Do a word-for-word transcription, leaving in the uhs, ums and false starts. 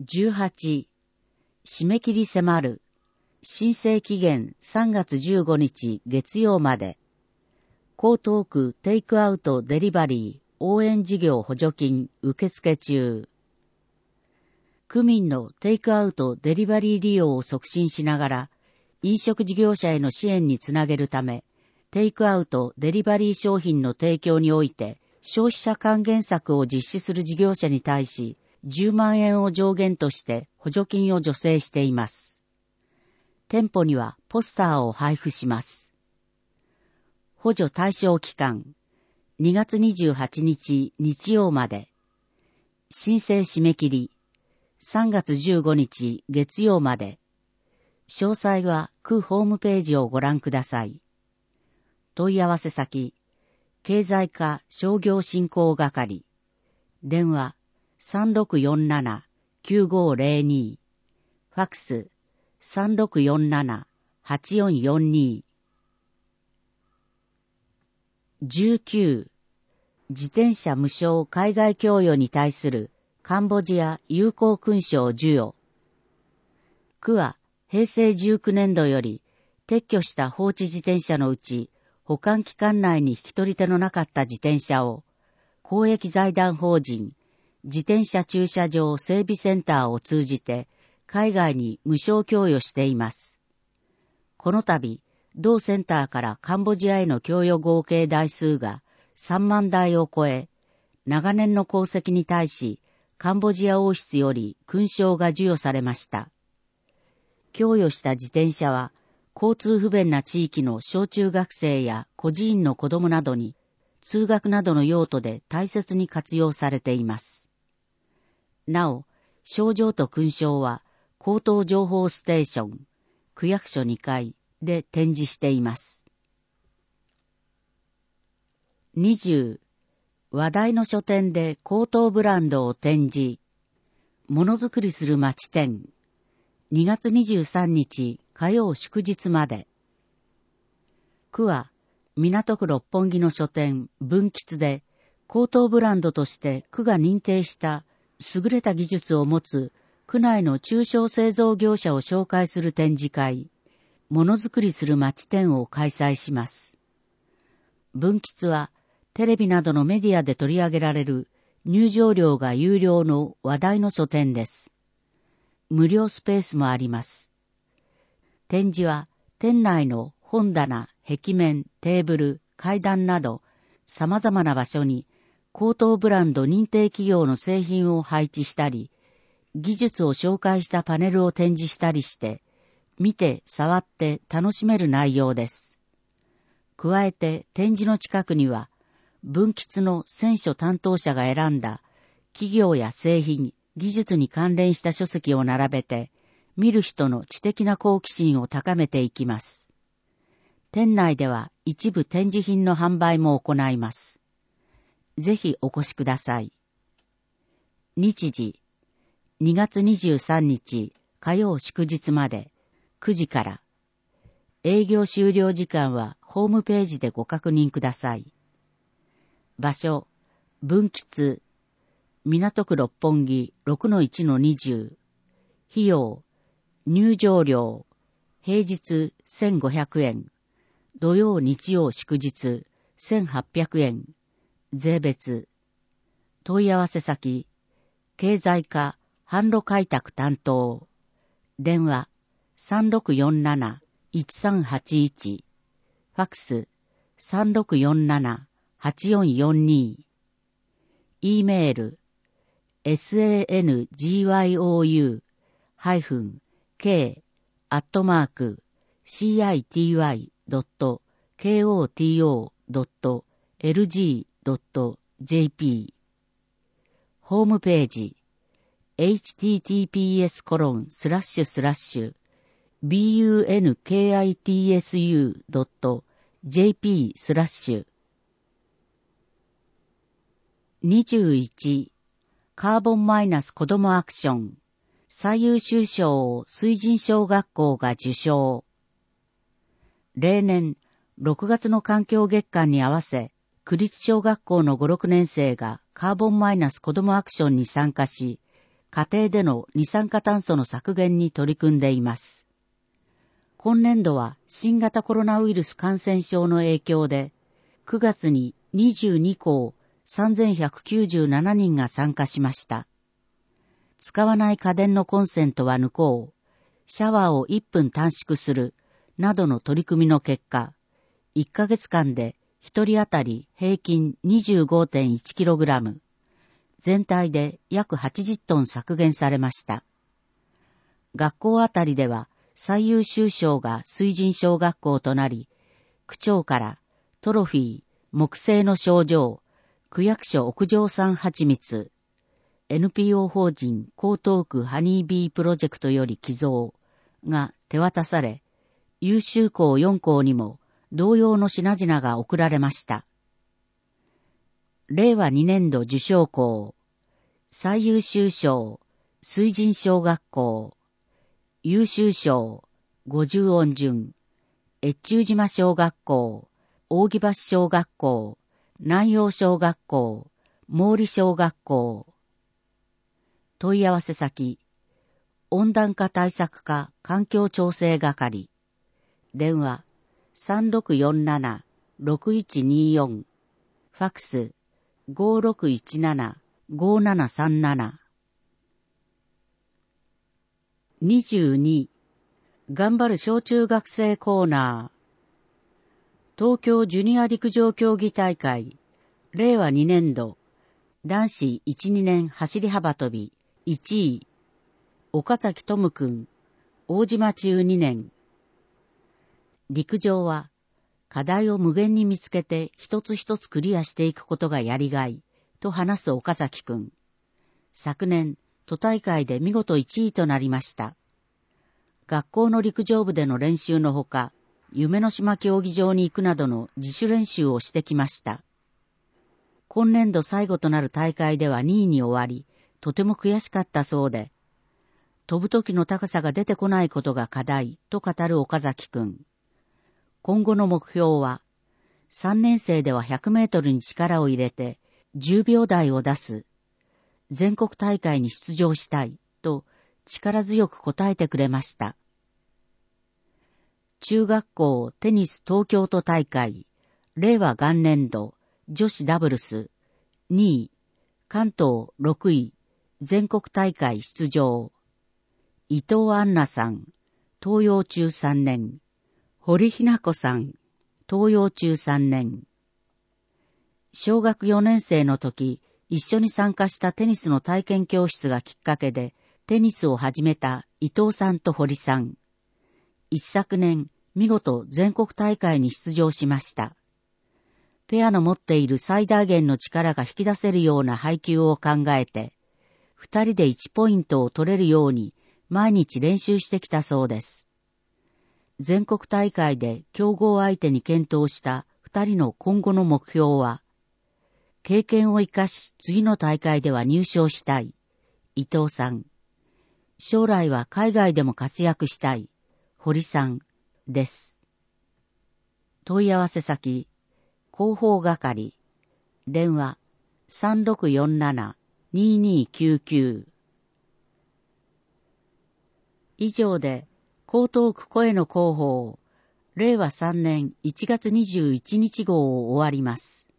じゅうはち、締め切り迫る。申請期限さんがつじゅうごにち月曜まで。江東区テイクアウトデリバリー応援事業補助金受付中。区民のテイクアウトデリバリー利用を促進しながら、飲食事業者への支援につなげるため、テイクアウトデリバリー商品の提供において、消費者還元策を実施する事業者に対し、じゅうまんえんを上限として補助金を助成しています。店舗にはポスターを配布します。補助対象期間、にがつにじゅうはちにち日曜まで。申請締め切り、さんがつじゅうごにち月曜まで。詳細は区ホームページをご覧ください。問い合わせ先、経済課商業振興係。電話、さんろくよんななきゅうごゼロに。ファックス、さんろくよんななはちよんよんに。じゅうきゅう、自転車無償海外供与に対するカンボジア友好勲章授与。区はへいせいじゅうきゅうねんどより撤去した放置自転車のうち保管期間内に引き取り手のなかった自転車を公益財団法人自転車駐車場整備センターを通じて海外に無償供与しています。この度、同センターからカンボジアへの供与合計台数がさんまんだいを超え、長年の功績に対し、カンボジア王室より勲章が授与されました。供与した自転車は、交通不便な地域の小中学生や孤児院の子供などに、通学などの用途で大切に活用されています。なお、賞状と勲章は、口頭情報ステーション、区役所にかいで展示しています。にじゅう、話題の書店で高等ブランドを展示。ものづくりする街展。にがつにじゅうさんにち火曜祝日まで。区は港区六本木の書店文吉で高等ブランドとして区が認定した優れた技術を持つ区内の中小製造業者を紹介する展示会、ものづくりする街展を開催します。文吉はテレビなどのメディアで取り上げられる入場料が有料の話題の書店です。無料スペースもあります。展示は店内の本棚、壁面、テーブル、階段など様々な場所に高等ブランド認定企業の製品を配置したり、技術を紹介したパネルを展示したりして、見て触って楽しめる内容です。加えて展示の近くには、文吉の選書担当者が選んだ企業や製品、技術に関連した書籍を並べて、見る人の知的な好奇心を高めていきます。店内では一部展示品の販売も行います。ぜひお越しください。日時、にがつにじゅうさんにち火曜祝日までくじから。営業終了時間はホームページでご確認ください。場所、文吉、港区六本木 ろくのいちのにじゅう。費用、入場料、平日せんごひゃくえん、土曜日曜祝日せんはっぴゃくえん、税別。問い合わせ先、経済課販路開拓担当。電話、さんろくよんなないちさんはちいち。ファックス、さんろくよんななはちよんよんに。E メール、sangyou-k アットマーク city.koto.lg.jp ホームページ エイチティーティーピーエスコロンスラッシュスラッシュ bunkitsu.jp スラッシュにじゅういちカーボンマイナス子どもアクション最優秀賞を水神小学校が受賞。例年ろくがつの環境月間に合わせ区立小学校のご、ろくねん生がカーボンマイナス子どもアクションに参加し、 家庭での二酸化炭素の削減に取り組んでいます。今年度は新型コロナウイルス感染症の影響で、くがつににじゅうにこうさんぜんひゃくきゅうじゅうななにんが参加しました。使わない家電のコンセントは抜こう、シャワーをいっぷん短縮する、などの取り組みの結果、いっかげつかんでひとり当たり平均 にじゅうごてんいちキログラム、全体で約はちじゅっトン削減されました。学校あたりでは最優秀賞が水神小学校となり、区長からトロフィー、木製の賞状、区役所屋上産蜂蜜、エヌピーオー 法人江東区ハニービープロジェクトより寄贈が手渡され、優秀校よんこうにも同様の品々が贈られました。れいわにねんど受賞校、最優秀賞、水神小学校、優秀賞、五十音順、越中島小学校、扇橋小学校、南陽小学校、毛利小学校。問い合わせ先、温暖化対策課環境調整係、電話 さんろくよんなな ろくいちによん、ファクス ごろくいちなな ごななさんなな。にじゅうに、頑張る小中学生コーナー。東京ジュニア陸上競技大会、れいわにねんど、男子いち、にねん走り幅跳び、いちい、岡崎智くん、大島中にねん。陸上は、課題を無限に見つけて一つ一つクリアしていくことがやりがい、と話す岡崎くん。昨年、都大会で見事いちいとなりました。学校の陸上部での練習のほか、夢の島競技場に行くなどの自主練習をしてきました。今年度最後となる大会ではにいに終わり、とても悔しかったそうで、飛ぶ時の高さが出てこないことが課題と語る岡崎くん。今後の目標は、さんねん生ではひゃくメートルに力を入れてじゅうびょうだいを出す。全国大会に出場したいと力強く答えてくれました。中学校テニス東京都大会、れいわ元年度女子ダブルスにい、関東ろくい、全国大会出場。伊藤杏奈さん、東洋中さんねん。堀ひな子さん、東洋中さんねん。小学よねん生の時、一緒に参加したテニスの体験教室がきっかけで、テニスを始めた伊藤さんと堀さん。一昨年、見事全国大会に出場しました。ペアの持っている最大限の力が引き出せるような配球を考えて、二人でいちポイントを取れるように毎日練習してきたそうです。全国大会で強豪相手に健闘した二人の今後の目標は、経験を生かし次の大会では入賞したい、伊藤さん。将来は海外でも活躍したい、堀さんです。問い合わせ先、広報係、電話 さんろくよんなな ににきゅうきゅう。以上で、江東区声の広報、れいわさんねんいちがつにじゅういちにち号を終わります。